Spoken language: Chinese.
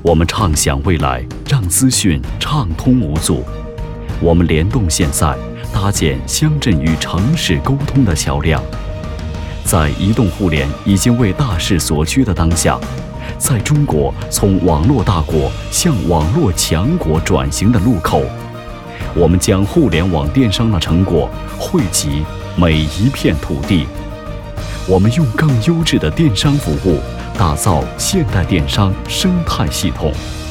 我们畅想未来，让资讯畅通无阻；我们联动现在，搭建乡镇与城市沟通的桥梁。在移动互联已经为大势所趋的当下，在中国从网络大国向网络强国转型的路口，我们将互联网电商的成果汇集每一片土地。我们用更优质的电商服务，打造现代电商生态系统。